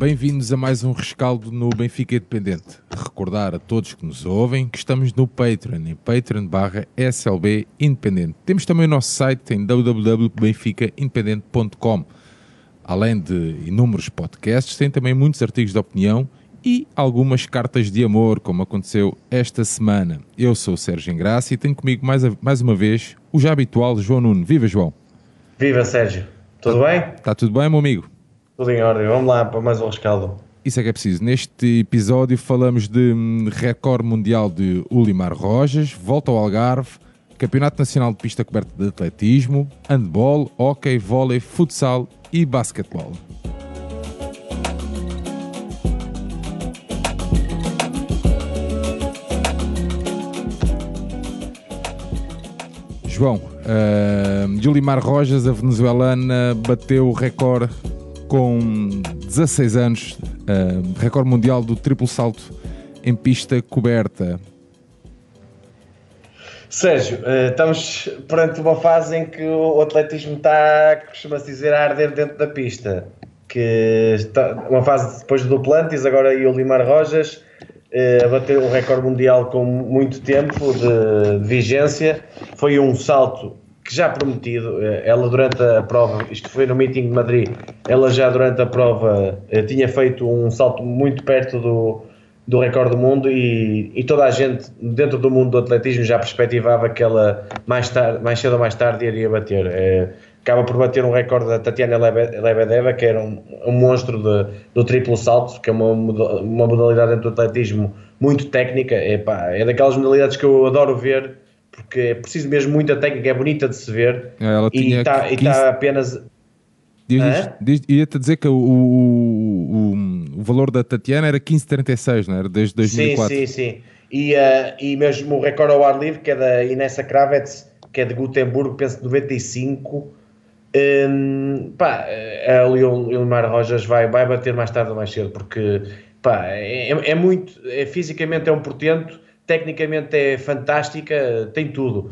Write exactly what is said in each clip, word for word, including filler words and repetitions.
Bem-vindos a mais um rescaldo no Benfica Independente. Recordar a todos que nos ouvem que estamos no Patreon, em patreon barra S L B Independente. Temos também o nosso site em w w w ponto benfica independente ponto com. Além de inúmeros podcasts, tem também muitos artigos de opinião e algumas cartas de amor, como aconteceu esta semana. Eu sou o Sérgio Engraça e tenho comigo mais, a, mais uma vez o já habitual João Nuno. Viva, João! Viva, Sérgio! Tudo tá, bem? Está tudo bem, meu amigo? Tudo em ordem. Vamos lá para mais um rescaldo. Isso é que é preciso. Neste episódio falamos de hum, recorde mundial de Ulimar Rojas, volta ao Algarve, Campeonato Nacional de Pista Coberta de Atletismo, handball, hóquei, vôlei, futsal e basquetebol. João, uh, Yulimar Rojas, a venezuelana, bateu o recorde com dezasseis anos, uh, recorde mundial do triplo salto em pista coberta. Sérgio, uh, estamos perante uma fase em que o atletismo está, costuma-se dizer, a arder dentro da pista. Que está, uma fase depois do Duplantis, agora Yulimar Rojas, uh, a bater o recorde mundial com muito tempo de, de vigência. Foi um salto que já prometido, ela durante a prova, isto foi no meeting de Madrid, ela já durante a prova tinha feito um salto muito perto do, do recorde do mundo e, e toda a gente dentro do mundo do atletismo já perspectivava que ela mais, tarde, mais cedo ou mais tarde iria bater. É, acaba por bater um recorde da Tatiana Lebedeva, que era um, um monstro de, do triplo salto, que é uma, uma modalidade dentro do atletismo muito técnica, é, pá, é daquelas modalidades que eu adoro ver, porque é preciso mesmo muita técnica, é bonita de se ver. Ela e está quinze... tá apenas... Diz, diz, ia-te dizer que o, o, o, o valor da Tatiana era quinze vírgula trinta e seis, não era? Desde dois mil e quatro. Sim, sim, sim. E, uh, e mesmo o recorde ao ar livre, que é da Inessa Kravets, que é de Gotemburgo, penso de noventa e cinco. Um, pá, a Yulimar Rojas vai, vai bater mais tarde ou mais cedo, porque pá, é, é muito... É, fisicamente é um portento, tecnicamente é fantástica, tem tudo.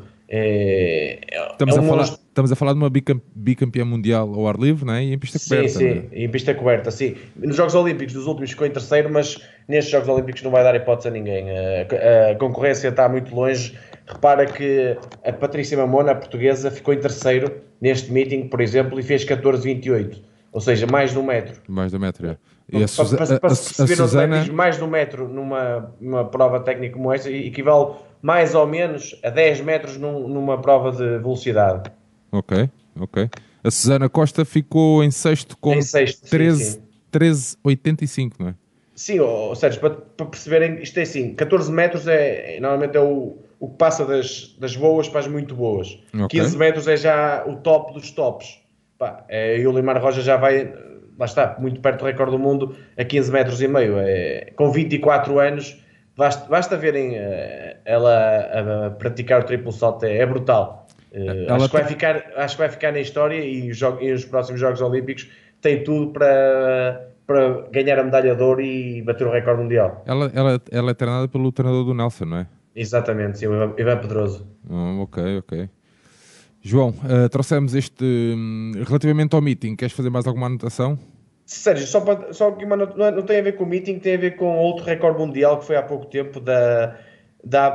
É, estamos, é um a falar, monstro... estamos a falar de uma bicampeã mundial ao ar livre, não é? E em pista coberta. Sim, sim, né? em pista coberta, sim. Nos Jogos Olímpicos dos últimos ficou em terceiro, mas nestes Jogos Olímpicos não vai dar hipótese a ninguém. A, a concorrência está muito longe. Repara que a Patrícia Mamona, a portuguesa, ficou em terceiro neste meeting, por exemplo, e fez catorze vírgula vinte e oito. Ou seja, mais de um metro. Mais de um metro, é. E para, a Suza... para, para a, se perceber a Susana... mais de um metro numa, numa prova técnica como esta equivale mais ou menos a dez metros num, numa prova de velocidade. Ok, ok. A Susana Costa ficou em sexto com treze vírgula oitenta e cinco, não é? Sim, ou seja, para, para perceberem, isto é assim, catorze metros é, normalmente é o, o que passa das, das boas para as muito boas. Okay. quinze metros é já o top dos tops. Pá, é, e o Yulimar Rojas já vai, lá está, muito perto do recorde do mundo, a quinze metros e meio. É, com vinte e quatro anos, basta, basta verem uh, ela a praticar o triplo salto, é, é brutal. Uh, acho, que vai ficar, acho que vai ficar na história e os, e os próximos Jogos Olímpicos tem tudo para, para ganhar a medalha de ouro e bater o recorde mundial. Ela, ela, ela é treinada pelo treinador do Nelson, não é? Exatamente, sim, o Ivan Pedroso. Oh, ok, ok. João, uh, trouxemos este um, relativamente ao meeting, queres fazer mais alguma anotação? Sérgio, só, para, só que uma, não, não tem a ver com o meeting, tem a ver com outro recorde mundial que foi há pouco tempo da, da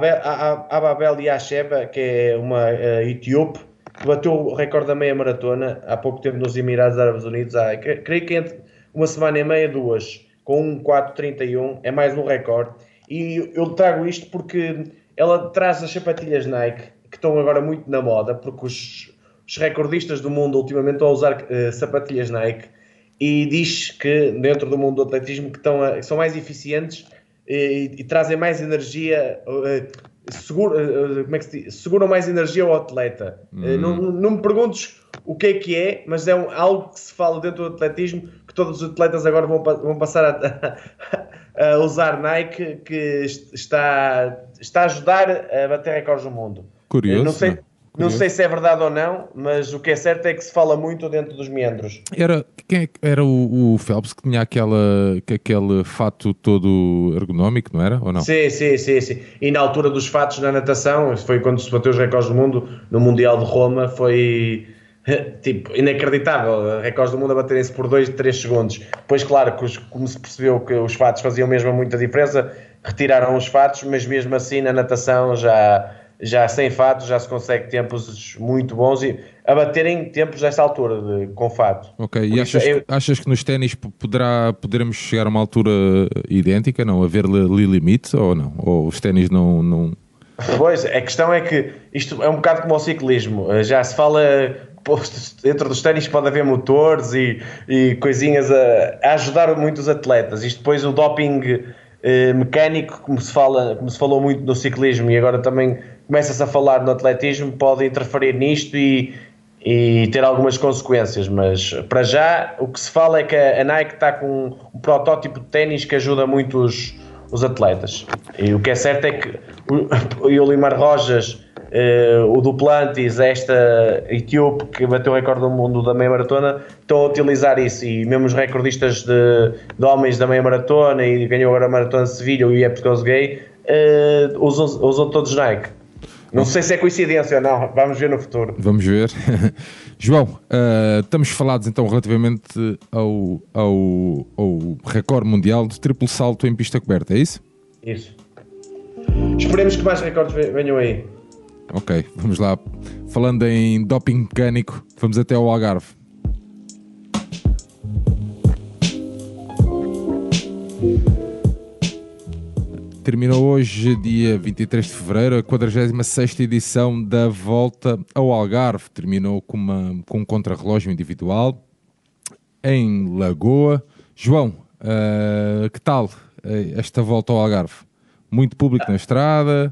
Ababel Yasheba, que é uma uh, etíope, que bateu o recorde da meia maratona há pouco tempo nos Emirados Árabes Unidos, há, creio que entre uma semana e meia, duas, com um quatro trinta e um, é mais um recorde. E eu trago isto porque ela traz as sapatilhas Nike, que estão agora muito na moda, porque os, os recordistas do mundo ultimamente estão a usar uh, sapatilhas Nike, e diz que dentro do mundo do atletismo que, estão a, que são mais eficientes e, e trazem mais energia, uh, segura, uh, como é que se diz? Seguram mais energia ao atleta. Hum. Uh, não, não me perguntes o que é que é, mas é um, algo que se fala dentro do atletismo, que todos os atletas agora vão, vão passar a, a usar Nike, que está, está a ajudar a bater recordes do mundo. Curioso. Não sei, não sei se é verdade ou não, mas o que é certo é que se fala muito dentro dos meandros. Era, quem era o, o Phelps que tinha aquela, aquele fato todo ergonómico, não era? Ou não? Sim, sim, sim, sim. E na altura dos fatos na natação, foi quando se bateu os recordes do mundo, no Mundial de Roma, foi, tipo, inacreditável, recordes do mundo a baterem-se por dois, três segundos. Depois, claro, que os, como se percebeu que os fatos faziam mesmo muita diferença, retiraram os fatos, mas mesmo assim na natação já, já sem fatos já se consegue tempos muito bons e a baterem tempos desta altura de, com fato. Ok, e achas, é... achas que nos ténis poderá, poderemos chegar a uma altura idêntica, não? Haver ali limites ou não? Ou os ténis não... não... Pois, a questão é que isto é um bocado como o ciclismo, já se fala, dentro dos ténis pode haver motores e, e coisinhas a, a ajudar muito os atletas, isto depois o doping eh, mecânico, como se, fala, como se falou muito no ciclismo e agora também começa-se a falar no atletismo, pode interferir nisto e, e ter algumas consequências, mas para já o que se fala é que a Nike está com um protótipo de ténis que ajuda muito os os atletas. E o que é certo é que o, o Yolimar Rojas, uh, o Duplantis, esta etíope que bateu o recorde do mundo da meia maratona, estão a utilizar isso e mesmo os recordistas de, de homens da meia maratona e ganhou agora a maratona de Sevilha, o Ieptos Gay, uh, usam, usam todos Nike. Não sei se é coincidência ou não, vamos ver no futuro. Vamos ver. João, uh, estamos falados então relativamente ao, ao, ao recorde mundial de triplo salto em pista coberta, é isso? Isso. Esperemos que mais recordes venham aí. Ok, vamos lá. Falando em doping mecânico, vamos até ao Algarve. Terminou hoje, dia vinte e três de fevereiro, a quadragésima sexta edição da Volta ao Algarve. Terminou com, uma, com um contrarrelógio individual em Lagoa. João, uh, que tal esta Volta ao Algarve? Muito público na estrada?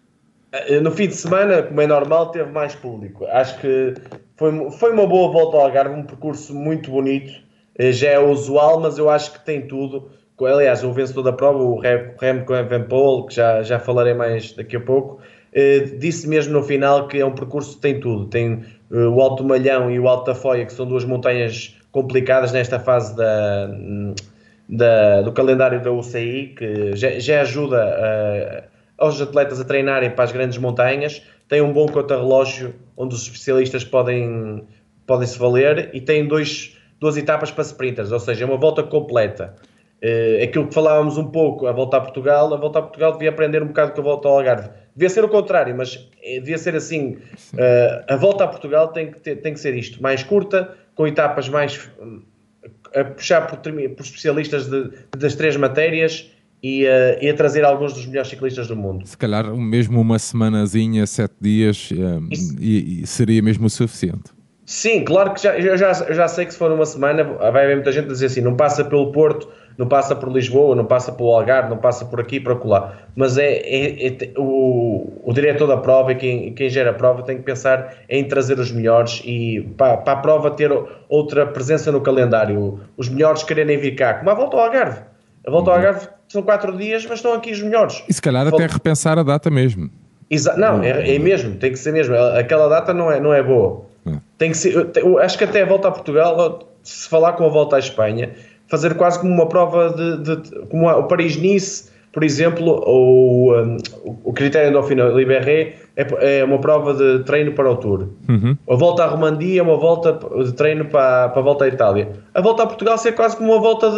No fim de semana, como é normal, teve mais público. Acho que foi, foi uma boa Volta ao Algarve, um percurso muito bonito. Já é usual, mas eu acho que tem tudo. Aliás, o vencedor da prova, o Remco Evenepoel, que já, já falarei mais daqui a pouco, eh, disse mesmo no final que é um percurso que tem tudo. Tem eh, o Alto Malhão e o Alto da Foia, que são duas montanhas complicadas nesta fase da, da, do calendário da U C I, que já, já ajuda a, aos atletas a treinarem para as grandes montanhas. Tem um bom contrarrelógio onde os especialistas podem, podem se valer e tem dois, duas etapas para sprinters, ou seja, uma volta completa. Uh, aquilo que falávamos um pouco, a volta a Portugal, a volta a Portugal devia aprender um bocado com a volta ao Algarve. Devia ser o contrário, mas devia ser assim. Uh, a volta a Portugal tem que, ter, tem que ser isto, mais curta, com etapas mais a puxar por, por especialistas de, das três matérias e, uh, e a trazer alguns dos melhores ciclistas do mundo. Se calhar mesmo uma semanazinha, sete dias, um, e, e seria mesmo o suficiente. Sim, claro que já, eu, já, eu já sei que se for uma semana vai haver muita gente a dizer assim, não passa pelo Porto, não passa por Lisboa, não passa pelo Algarve, não passa por aqui, por acolá. Mas é, é, é o, o diretor da prova e quem, quem gera a prova tem que pensar em trazer os melhores e para, para a prova ter outra presença no calendário. Os melhores quererem vir cá, como a volta ao Algarve. A volta ao Algarve são quatro dias, mas estão aqui os melhores. E se calhar até repensar a data mesmo. Exa- não, é, é mesmo, tem que ser mesmo. Aquela data não é, não é boa. Tem que ser, eu acho que até a volta a Portugal, se falar com a volta à Espanha, fazer quase como uma prova de, de como o Paris-Nice, por exemplo, ou um, o critério Dauphiné-Libéré é, é uma prova de treino para o Tour. Uhum. A volta à Romandia é uma volta de treino para, para a volta à Itália. A volta a Portugal ser quase como uma volta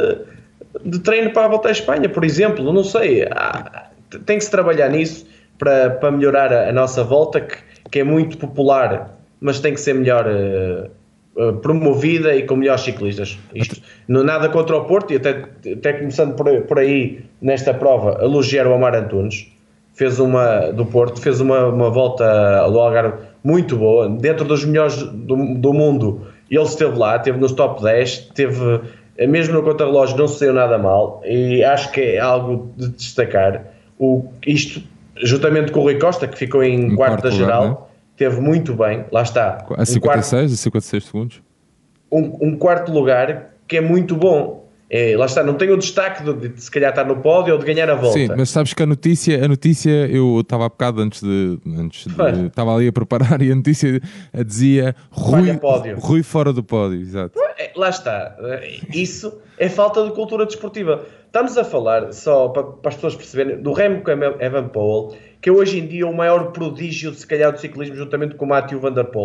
de, de treino para a volta à Espanha, por exemplo. Não sei, ah, tem que se trabalhar nisso para, para melhorar a, a nossa volta, que, que é muito popular, mas tem que ser melhor uh, uh, promovida e com melhores ciclistas. Isto, não nada contra o Porto, e até, até começando por, por aí, nesta prova, elogiar o Amar Antunes, fez uma, do Porto, fez uma, uma volta ao Algarve muito boa, dentro dos melhores do, do mundo, ele esteve lá, esteve nos top dez, teve, mesmo no contrarrelógio não se saiu nada mal, e acho que é algo de destacar. O, isto, juntamente com o Rui Costa, que ficou em um quarto, quarto da geral, lugar, né? Teve muito bem, lá está. A cinquenta e seis, um quarto, a cinquenta e seis segundos. Um, um quarto lugar que é muito bom. É, lá está, não tem o destaque de, de se calhar estar no pódio ou de ganhar a volta. Sim, mas sabes que a notícia, a notícia eu estava há bocado antes de, antes de estava ali a preparar e a notícia dizia Rui, Rui fora do pódio, exato. É, lá está, isso é falta de cultura desportiva. Estamos a falar, só para, para as pessoas perceberem, do Remco Evenepoel, que é hoje em dia o maior prodígio, se calhar, do ciclismo, juntamente com o Mathieu Van Der Poel.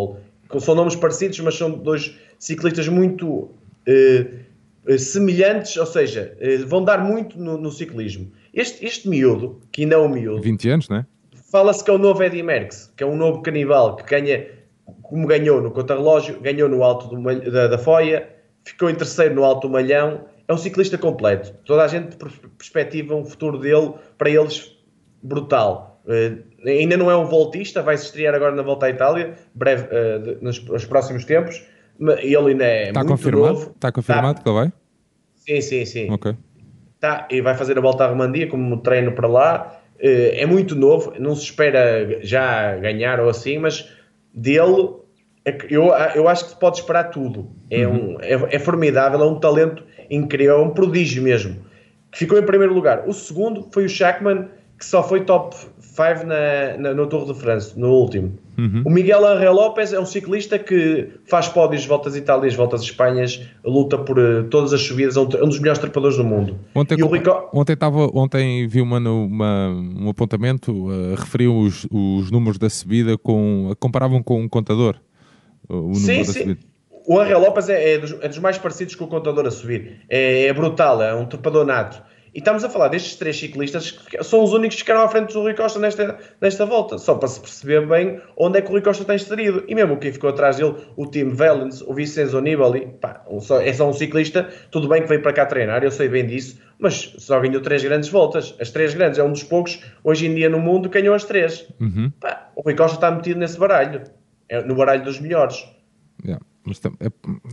são nomes parecidos, mas são dois ciclistas muito eh, semelhantes, ou seja, eh, vão dar muito no, no ciclismo. Este, este miúdo, que ainda é um miúdo... vinte anos, não é? Fala-se que é o novo Eddy Merckx, que é um novo canibal, que ganha, como ganhou no contrarrelógio, ganhou no alto do, da, da Foia, ficou em terceiro no alto do Malhão, é um ciclista completo. Toda a gente perspectiva um futuro dele, para eles, brutal. Uh, ainda não é um voltista, vai se estrear agora na Volta à Itália, breve, uh, nos, nos próximos tempos. Ele ainda é Está muito confirmado? novo. Está confirmado que ele vai? Sim, sim, sim. Ok. Tá, e vai fazer a Volta à Romandia como treino para lá. Uh, é muito novo, não se espera já ganhar ou assim, mas dele eu, eu acho que se pode esperar tudo. É, uhum. um, é, é formidável, é um talento incrível, é um prodígio mesmo. Que ficou em primeiro lugar. O segundo foi o Schachmann, que só foi top cinco na, na, no Tour de France, no último. Uhum. O Miguel Ángel López é um ciclista que faz pódios, voltas Itálias, voltas Espanhas, luta por uh, todas as subidas, é um, um dos melhores trepadores do mundo. Ontem, e o Rico... ontem, tava, ontem vi uma, uma, um apontamento, uh, referiam os, os números da subida, com, comparavam com um contador. O sim, número da sim. subida. O Ángel López é, é, dos, é dos mais parecidos com o contador a subir. É, é brutal, é um trepador nato. E estamos a falar destes três ciclistas que são os únicos que ficaram à frente do Rui Costa nesta, nesta volta, só para se perceber bem onde é que o Rui Costa está inserido. E mesmo quem ficou atrás dele, o Tim Wellens, o Vincenzo Nibali, pá, é só um ciclista, tudo bem que veio para cá treinar, eu sei bem disso, mas só ganhou três grandes voltas. As três grandes, é um dos poucos hoje em dia no mundo que ganhou as três. Uhum. Pá, o Rui Costa está metido nesse baralho, é no baralho dos melhores. Yeah. Mas é,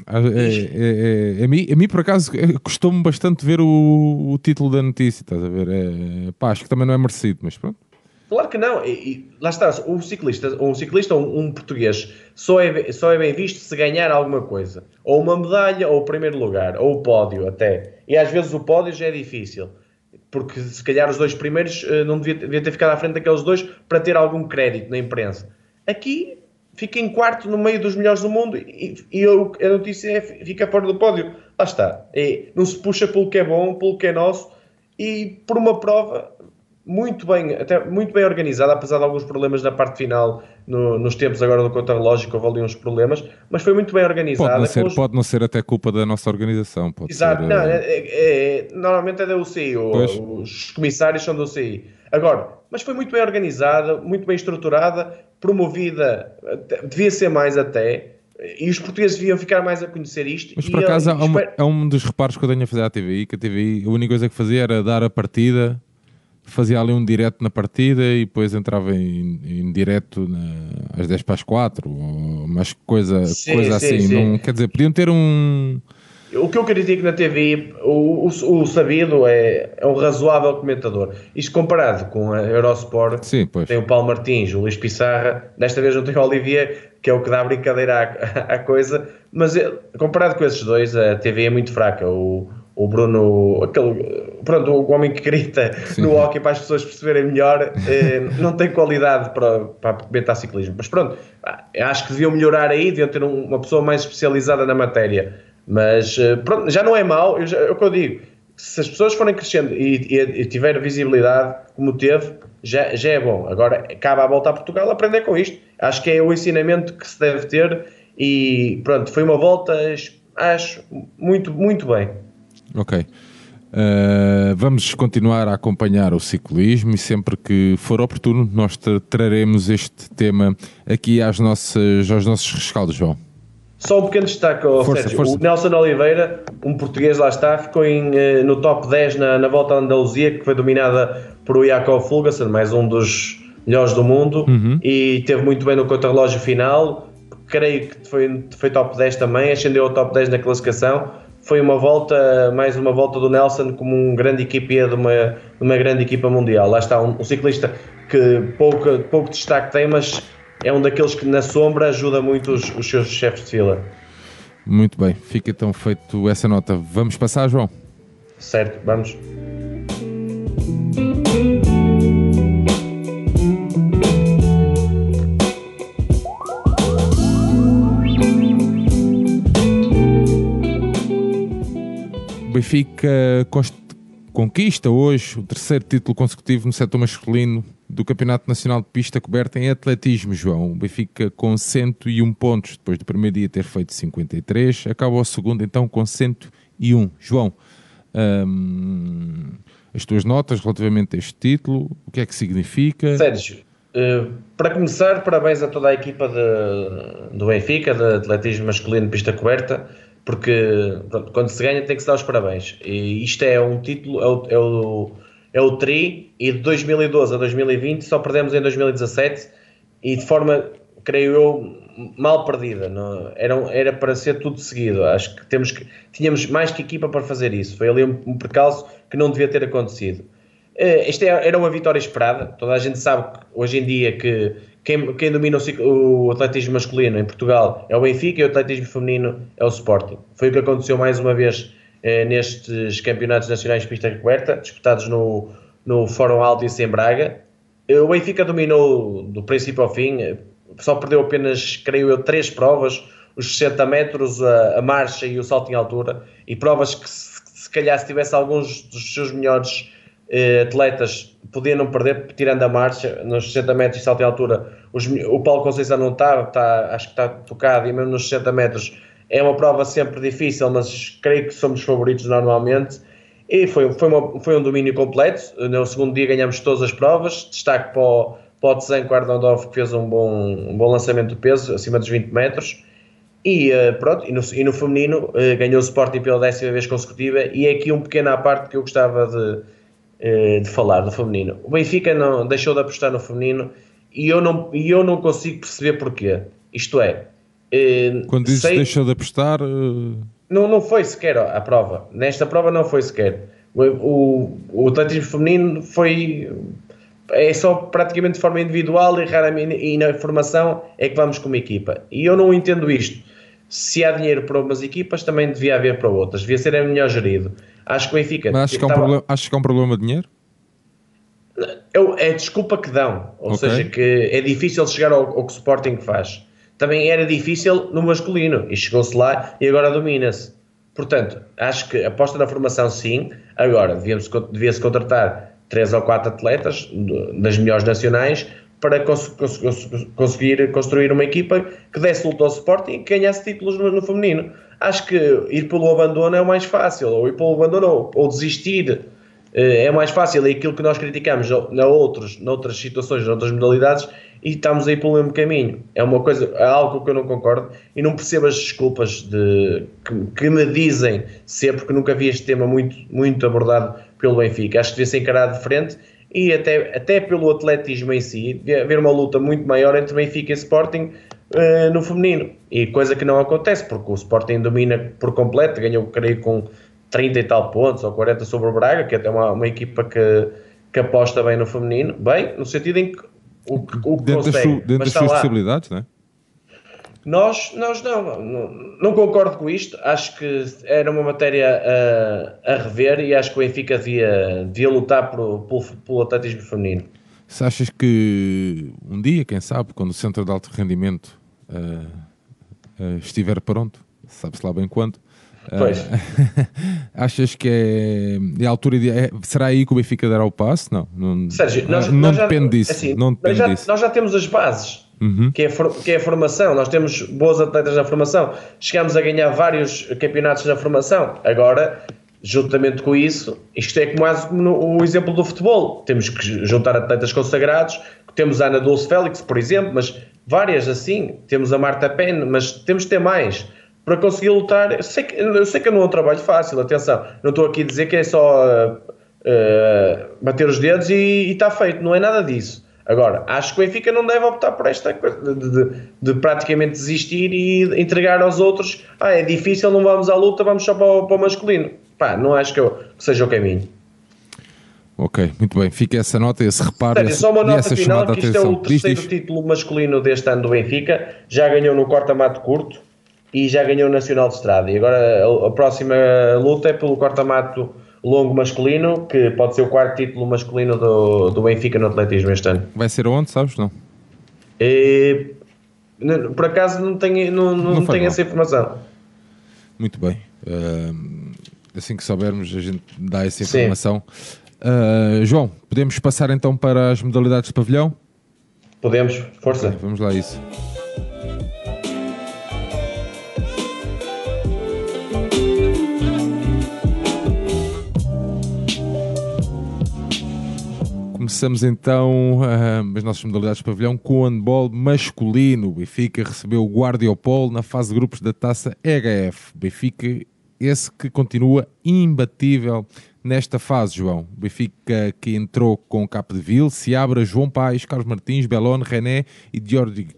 é, é, é, a, mim, a mim, por acaso, custou-me bastante ver o, o título da notícia, estás a ver? É, pá, acho que também não é merecido, mas pronto. Claro que não, e, e lá está, um ciclista, um ciclista, um, um português, só é, só é bem visto se ganhar alguma coisa, ou uma medalha, ou o primeiro lugar, ou o pódio até, e às vezes o pódio já é difícil, porque se calhar os dois primeiros não devia, devia ter ficado à frente daqueles dois para ter algum crédito na imprensa. Aqui fica em quarto no meio dos melhores do mundo e, e eu, a notícia é, fica fora do pódio. Lá está. É, não se puxa pelo que é bom, pelo que é nosso e por uma prova muito bem, até muito bem organizada, apesar de alguns problemas na parte final, no, nos tempos agora do contrarrelógio, houve ali uns problemas, mas foi muito bem organizada. Pode não ser, os... pode não ser até culpa da nossa organização. Pode Exato. ser, não, é, é, normalmente é da U C I, pois. Os comissários são da U C I. Agora, mas foi muito bem organizada, muito bem estruturada, promovida, devia ser mais até, e os portugueses deviam ficar mais a conhecer isto. Mas por e acaso eu, é, um, espero... é um dos reparos que eu tenho a fazer à T V I, que a T V I, a única coisa que fazia era dar a partida, fazia ali um direto na partida e depois entrava em, em direto na, às dez para as quatro, ou mais coisa, sim, coisa sim, assim. Sim. Não, quer dizer, podiam ter um... O que eu critico na T V I, o, o, o Sabido é, é um razoável comentador. Isto comparado com a Eurosport, Sim, pois. tem o Paulo Martins, o Luís Pissarra, desta vez não tem o Olivier, que é o que dá brincadeira à, à coisa, mas comparado com esses dois, a T V I é muito fraca. O, o Bruno, aquele, pronto, o homem que grita Sim. no hóquei para as pessoas perceberem melhor, eh, não tem qualidade para, para comentar ciclismo. Mas pronto, acho que deviam melhorar aí, deviam ter uma pessoa mais especializada na matéria. Mas pronto, já não é mau, eu já, é o que eu digo, se as pessoas forem crescendo e, e, e tiver visibilidade como teve, já, já é bom. Agora cabe à volta a Portugal aprender com isto. Acho que é o ensinamento que se deve ter e pronto, foi uma volta, acho, muito, muito bem. Ok. Uh, vamos continuar a acompanhar o ciclismo e sempre que for oportuno nós traremos este tema aqui às nossas, aos nossos rescaldos, João. Só um pequeno destaque, oh, força, Sérgio. Força. O Nelson Oliveira, um português lá está, ficou em, no top dez na, na Volta à Andaluzia, que foi dominada por o Jakob Fuglsang, mais um dos melhores do mundo, uhum. e teve muito bem no contrarrelógio final. Creio que foi, foi top dez também, ascendeu ao top dez na classificação. Foi uma volta, mais uma volta do Nelson como um grande equipe de uma, de uma grande equipa mundial. Lá está, um, um ciclista que pouco, pouco destaque tem, mas é um daqueles que na sombra ajuda muito os, os seus chefes de fila. Muito bem, fica então feito essa nota. Vamos passar, João? Certo, vamos. Benfica const... conquista hoje o terceiro título consecutivo no setor masculino do Campeonato Nacional de Pista Coberta em atletismo, João. O Benfica com cento e um pontos, depois do primeiro dia ter feito cinquenta e três, acaba o segundo então com cento e um. João, hum, as tuas notas relativamente a este título, o que é que significa? Sérgio, uh, para começar, parabéns a toda a equipa de, do Benfica, de atletismo masculino de pista coberta, porque pronto, quando se ganha tem que se dar os parabéns. E isto é um título, é o, é o, é o tri, e de dois mil e doze a dois mil e vinte só perdemos em dois mil e dezassete, e de forma, creio eu, mal perdida. Não? Era, era para ser tudo seguido. Acho que, temos que tínhamos mais que equipa para fazer isso. Foi ali um, um percalço que não devia ter acontecido. Uh, esta era uma vitória esperada. Toda a gente sabe que, hoje em dia, que quem, quem domina o, o atletismo masculino em Portugal é o Benfica e o atletismo feminino é o Sporting. Foi o que aconteceu mais uma vez uh, nestes campeonatos nacionais de pista coberta, disputados no, no Fórum Altice em Braga. Uh, o Benfica dominou do princípio ao fim, uh, só perdeu apenas, creio eu, três provas, os sessenta metros, a, a marcha e o salto em altura, e provas que se, se calhar se tivesse alguns dos seus melhores Uh, atletas podiam não perder, tirando a marcha nos sessenta metros e salto em altura. Os, o Paulo Conceição não está, está, acho que está tocado, e mesmo nos sessenta metros é uma prova sempre difícil, mas creio que somos favoritos normalmente. E foi, foi, uma, foi um domínio completo. No segundo dia ganhamos todas as provas. Destaque para o, para o Tzenko Ardondov, que fez um bom, um bom lançamento de peso acima dos vinte metros. E uh, pronto, e no, e no feminino uh, ganhou o Sporting pela décima vez consecutiva. E é aqui um pequeno à parte que eu gostava de de falar do feminino. O Benfica não, deixou de apostar no feminino, e eu não, e eu não consigo perceber porquê. Isto é... Quando dizes sei, deixou de apostar... Uh... Não, não foi sequer a prova. Nesta prova não foi sequer. O, o, o atletismo feminino foi... É só praticamente de forma individual, e raramente, e na formação é que vamos como equipa. E eu não entendo isto. Se há dinheiro para umas equipas, também devia haver para outras. Devia ser melhor gerido. Acho que o Benfica... Mas acho que, é um estava... problema, acho que é um problema de dinheiro? É a desculpa que dão. Ou okay. seja, que é difícil chegar ao, ao que o Sporting faz. Também era difícil no masculino. E chegou-se lá e agora domina-se. Portanto, acho que aposta na formação sim. Agora, devia-se contratar três ou quatro atletas das melhores nacionais para cons- cons- conseguir construir uma equipa que desse luta ao Sporting e que ganhasse títulos no, no feminino. Acho que ir pelo abandono é o mais fácil, ou ir pelo abandono ou, ou desistir é mais fácil. É aquilo que nós criticamos na outros, noutras situações, noutras modalidades, e estamos aí pelo mesmo caminho. É uma coisa, é algo que eu não concordo, e não percebo as desculpas de, que, que me dizem sempre, porque nunca vi este tema muito, muito abordado pelo Benfica. Acho que devia ser encarado de frente, e até, até pelo atletismo em si, devia haver uma luta muito maior entre Benfica e Sporting uh, no feminino, e coisa que não acontece, porque o Sporting domina por completo, ganhou, creio, com trinta e tal pontos, ou quarenta sobre o Braga, que é até uma, uma equipa que, que aposta bem no feminino, bem, no sentido em que o, o que dentro consegue, das, dentro das suas possibilidades, não é? Nós, nós não, não, não concordo com isto. Acho que era uma matéria a, a rever, e acho que o Benfica devia, devia lutar pelo, pelo, pelo atletismo feminino. Se achas que um dia, quem sabe, quando o centro de alto rendimento uh, uh, estiver pronto, sabe-se lá bem quando, pois. Uh, achas que é, é a altura de, é, será aí que o Benfica dará o passo? Não, não, Sérgio, nós, não nós depende já, disso. Assim, não depende nós, já, disso. nós já temos as bases, uhum. que, é for, que é a formação. Nós temos bons atletas na formação. Chegamos a ganhar vários campeonatos na formação. Agora, juntamente com isso, isto é quase como no, o exemplo do futebol. Temos que juntar atletas consagrados. Temos a Ana Dulce Félix, por exemplo, mas várias assim. Temos a Marta Penn, mas temos de ter mais para conseguir lutar. Eu sei, que, eu sei que não é um trabalho fácil, atenção, não estou aqui a dizer que é só uh, uh, bater os dedos e está feito, não é nada disso. Agora, acho que o Benfica não deve optar por esta coisa de, de, de praticamente desistir e entregar aos outros. Ah, é difícil, não vamos à luta, vamos só para o, para o masculino. Pá, não acho que, eu, que seja o caminho. Ok, muito bem, fica essa nota, esse reparo. Sério, esse, só uma nota final, que isto atenção. é o terceiro diz, diz. título masculino deste ano do Benfica, já ganhou no corta-mato curto e já ganhou o Nacional de Estrada, e agora a, a próxima luta é pelo corta-mato longo masculino, que pode ser o quarto título masculino do, do Benfica no atletismo este ano. Vai ser onde, sabes? Não? E, por acaso não tenho, não, não, não tenho essa informação. Muito bem. Uh, Assim que soubermos, a gente dá essa informação. Uh, João, podemos passar então para as modalidades de pavilhão? Podemos, força. Okay, vamos lá a isso. Começamos então uh, as nossas modalidades de pavilhão com o handball masculino. O Benfica recebeu o Guardiopol na fase de grupos da Taça E H F. Benfica, esse que continua imbatível nesta fase, João. O Benfica que entrou com Capdeville, Seabra, João Paes, Carlos Martins, Belone, René e Djordjic.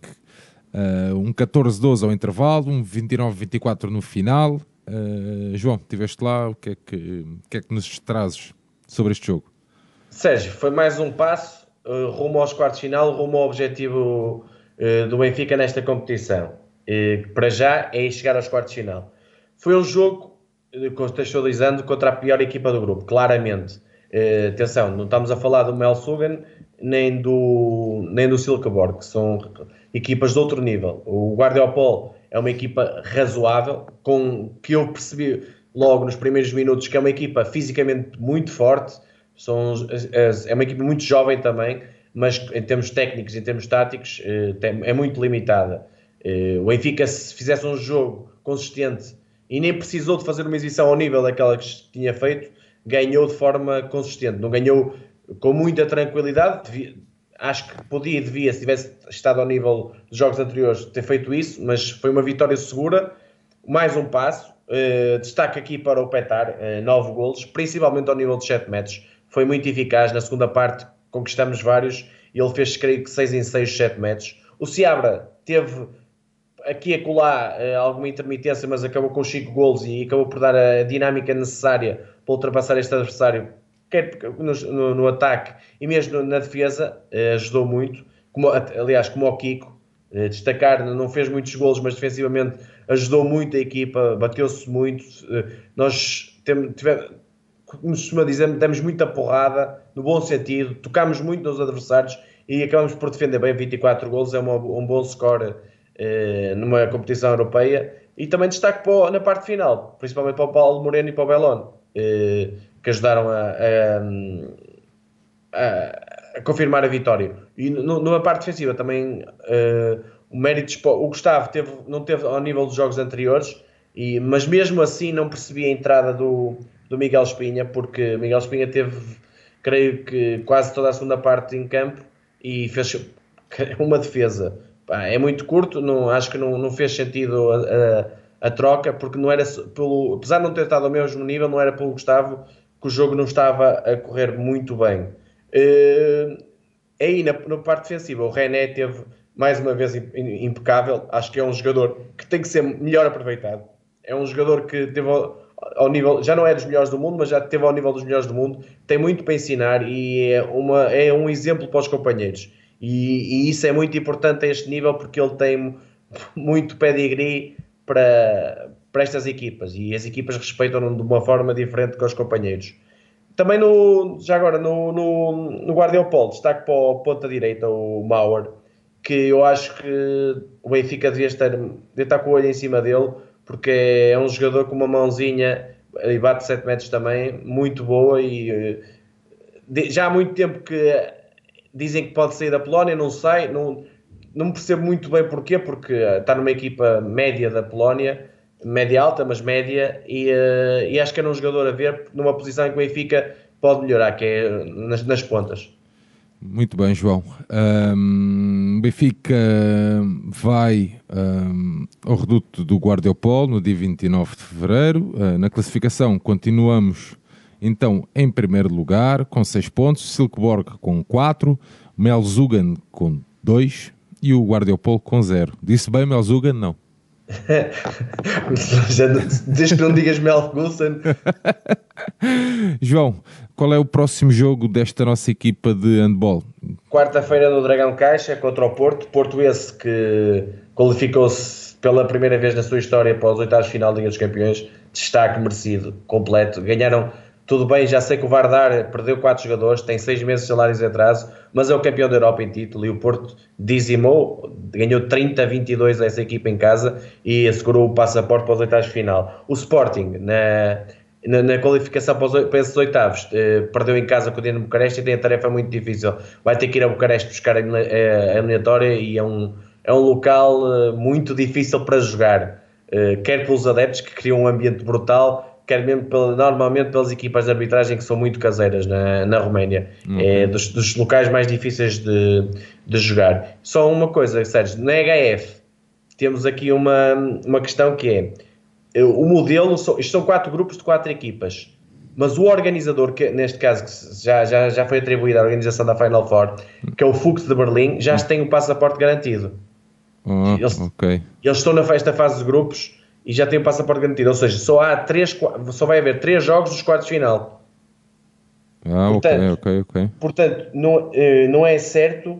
Uh, um catorze a doze ao intervalo, um vinte e nove a vinte e quatro no final. Uh, João, estiveste lá, o que é que, o que é que nos trazes sobre este jogo? Sérgio, foi mais um passo uh, rumo aos quartos de final, rumo ao objetivo uh, do Benfica nesta competição. Uh, para já é chegar aos quartos de final. Foi um jogo, uh, contextualizando, contra a pior equipa do grupo, claramente. Uh, atenção, não estamos a falar do Melsugan nem do, nem do Silkeborg, que são equipas de outro nível. O Guardiopol é uma equipa razoável, com, que eu percebi logo nos primeiros minutos que é uma equipa fisicamente muito forte. São, é uma equipe muito jovem também, mas em termos técnicos, em termos táticos, é muito limitada. O Benfica, se fizesse um jogo consistente e nem precisou de fazer uma exibição ao nível daquela que tinha feito, ganhou de forma consistente. Não ganhou com muita tranquilidade. Devia, acho que podia e devia, se tivesse estado ao nível dos jogos anteriores, ter feito isso, mas foi uma vitória segura. Mais um passo. Destaque aqui para o Petar, nove golos, principalmente ao nível de sete metros. Foi muito eficaz. Na segunda parte conquistamos vários e ele fez, creio que, seis em seis, sete metros. O Seabra teve aqui e acolá alguma intermitência, mas acabou com cinco golos e acabou por dar a dinâmica necessária para ultrapassar este adversário, quer no, no, no ataque e mesmo na defesa. Ajudou muito, como, aliás, como o Kiko. Destacar, não fez muitos golos, mas defensivamente ajudou muito a equipa, bateu-se muito. Nós temos, tivemos, como se costuma dizer, demos muita porrada, no bom sentido, tocámos muito nos adversários e acabamos por defender bem. Vinte e quatro golos é uma, um bom score eh, numa competição europeia. E também destaque para, na parte final, principalmente para o Paulo Moreno e para o Belone, eh, que ajudaram a, a, a, a confirmar a vitória. E no, numa parte defensiva também eh, o mérito, o Gustavo teve, não teve ao nível dos jogos anteriores, e, mas mesmo assim não percebi a entrada do do Miguel Espinha, porque Miguel Espinha teve, creio que, quase toda a segunda parte em campo e fez uma defesa. Pá, é muito curto, não, acho que não, não fez sentido a, a, a troca, porque não era pelo, apesar de não ter estado ao mesmo nível, não era pelo Gustavo, que o jogo não estava a correr muito bem. Uh, aí na, na parte defensiva, o René teve mais uma vez impecável. Acho que é um jogador que tem que ser melhor aproveitado. É um jogador que teve ao nível, já não é dos melhores do mundo, mas já esteve ao nível dos melhores do mundo, tem muito para ensinar e é, uma, é um exemplo para os companheiros. E, e isso é muito importante a este nível, porque ele tem muito pedigree para, para estas equipas, e as equipas respeitam-no de uma forma diferente que os companheiros. Também, no, já agora, no, no, no Guardiopol, destaque para o ponta direita, o Mauer, que eu acho que o Benfica devia estar, devia estar com o olho em cima dele, porque é um jogador com uma mãozinha e bate sete metros também, muito boa, e de, já há muito tempo que dizem que pode sair da Polónia, não sai, não, não percebo muito bem porquê, porque está numa equipa média da Polónia, média alta, mas média, e, e acho que era um jogador a ver numa posição em que o Benfica pode melhorar, que é nas, nas pontas. Muito bem, João. Um, Benfica vai um, ao reduto do Guardiopol no dia vinte e nove de fevereiro. Uh, na classificação continuamos então em primeiro lugar com seis pontos, Silkeborg com quatro, Melzugan com dois e o Guardiopol com zero. Disse bem Melzugan? Não. Desde que não digas Melgusen. João, qual é o próximo jogo desta nossa equipa de handball? Quarta-feira no Dragão Caixa contra o Porto. Porto esse que qualificou-se pela primeira vez na sua história para os oitavos de final da Liga dos Campeões. Destaque merecido, completo. Ganharam, tudo bem, já sei que o Vardar perdeu quatro jogadores, tem seis meses de salários de atraso, mas é o campeão da Europa em título, e o Porto dizimou, ganhou trinta a vinte e dois a essa equipa em casa e assegurou o passaporte para os oitavos de final. O Sporting, na, na, na qualificação para, os, para esses oitavos. Uh, perdeu em casa com o Dinamo Bucareste e tem a tarefa muito difícil. Vai ter que ir a Bucareste buscar a, a, a eliminatória e é um, é um local uh, muito difícil para jogar. Uh, quer pelos adeptos que criam um ambiente brutal, quer mesmo pela, normalmente pelas equipas de arbitragem que são muito caseiras na, na Roménia. Uhum. É dos, dos locais mais difíceis de, de jogar. Só uma coisa, Sérgio, na H F temos aqui uma, uma questão que é o modelo, isto são quatro grupos de quatro equipas, mas o organizador, que neste caso que já, já, já foi atribuído à organização da Final Four, que é o Fuchs de Berlim, já tem o passaporte garantido. Oh, eles, okay. eles estão na festa fase de grupos e já tem o passaporte garantido, ou seja, só, há três, só vai haver três jogos dos quartos de final. Ah, portanto, ok, ok, ok. Portanto, não, não é certo,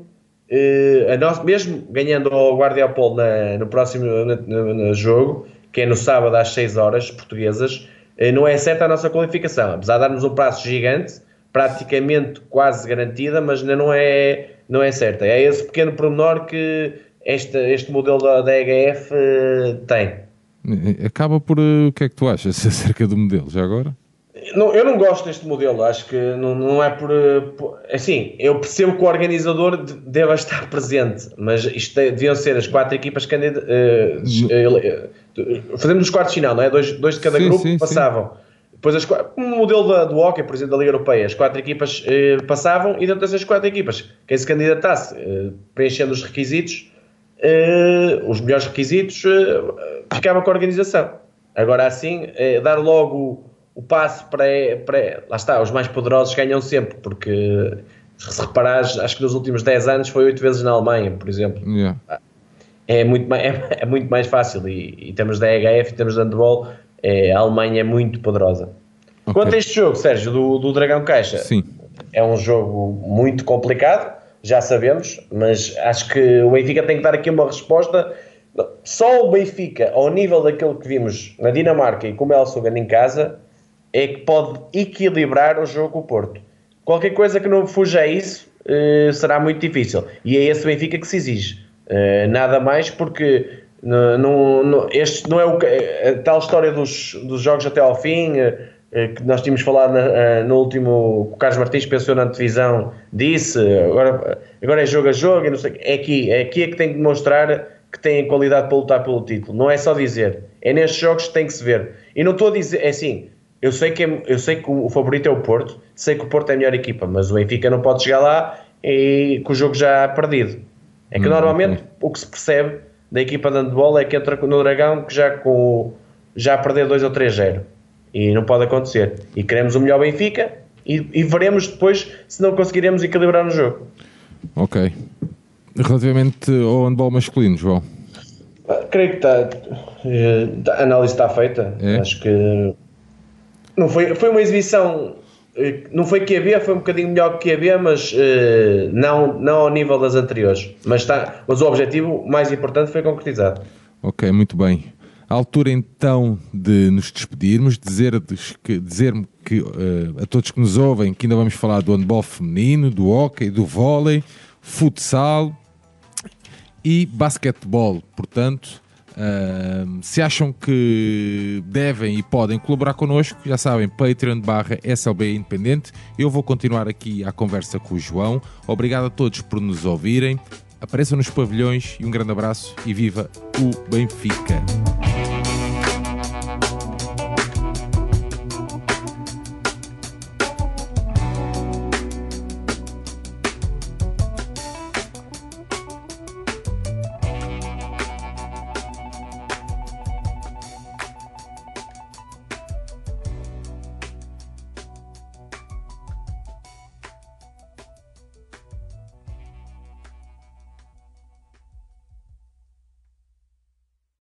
a nós, mesmo ganhando ao Guardiapol na, no próximo no, no, no jogo, que é no sábado às seis horas portuguesas, não é certa a nossa qualificação, apesar de darmos um prazo gigante, praticamente quase garantida, mas ainda não é, não é certa. É esse pequeno pormenor que este, este modelo da, da H F uh, tem. Acaba por... Uh, o que é que tu achas acerca do modelo, já agora? Não, eu não gosto deste modelo, acho que não, não é por, por... Assim, eu percebo que o organizador deva estar presente, mas isto deviam ser as quatro equipas candidatas... Uh, uh, fazemos os quartos de final, não é? Dois, dois de cada sim, grupo sim, passavam. Sim. Depois, as, como o modelo da, do hockey, por exemplo, da Liga Europeia, as quatro equipas uh, passavam e dentro dessas quatro equipas, quem se candidatasse, uh, preenchendo os requisitos, uh, os melhores requisitos, uh, ficava com a organização. Agora assim, uh, dar logo o passo para, para... Lá está, os mais poderosos ganham sempre, porque se reparares, acho que nos últimos dez anos foi oito vezes na Alemanha, por exemplo. Yeah. É, muito mais, é, é muito mais fácil e, e temos da H F, temos de handball, é, a Alemanha é muito poderosa. Okay. Quanto a este jogo, Sérgio, do, do Dragão Caixa, sim, é um jogo muito complicado, já sabemos, mas acho que o Benfica tem que dar aqui uma resposta. Só o Benfica, ao nível daquilo que vimos na Dinamarca e com o Melsungen em casa, é que pode equilibrar o jogo com o Porto. Qualquer coisa que não fuja a isso uh, será muito difícil. E é esse Benfica que se exige. Uh, nada mais, porque uh, não, não, este não é o, a tal história dos, dos jogos até ao fim, uh, uh, que nós tínhamos falado na, uh, no último, o Carlos Martins pensou na antevisão, disse, agora, agora é jogo a jogo, e não sei, é aqui, é aqui é que tem que demonstrar que tem qualidade para lutar pelo título. Não é só dizer, é nestes jogos que tem que se ver. E não estou a dizer, é assim... Eu sei, que é, eu sei que o favorito é o Porto, sei que o Porto é a melhor equipa, mas o Benfica não pode chegar lá e com o jogo já perdido. É que hum, normalmente okay. o que se percebe da equipa de handball é que entra no Dragão que já, com, já a perder dois ou três zero. E não pode acontecer. E queremos o melhor Benfica e, e veremos depois se não conseguiremos equilibrar no jogo. Ok. Relativamente ao handball masculino, João? Ah, creio que está. A análise está feita. É? Acho que. Não foi, foi uma exibição, não foi Q B, foi um bocadinho melhor que Q B, mas uh, não, não ao nível das anteriores. Mas, está, mas o objetivo mais importante foi concretizado. Ok, muito bem. À altura então de nos despedirmos, dizer-me que, dizer que uh, a todos que nos ouvem que ainda vamos falar do handball feminino, do hóquei, do vôlei, futsal e basquetebol. Portanto... Uh, se acham que devem e podem colaborar connosco, já sabem, Patreon barra S L B Independente. Eu vou continuar aqui a conversa com o João. Obrigado a todos por nos ouvirem. Apareçam nos pavilhões e um grande abraço e viva o Benfica!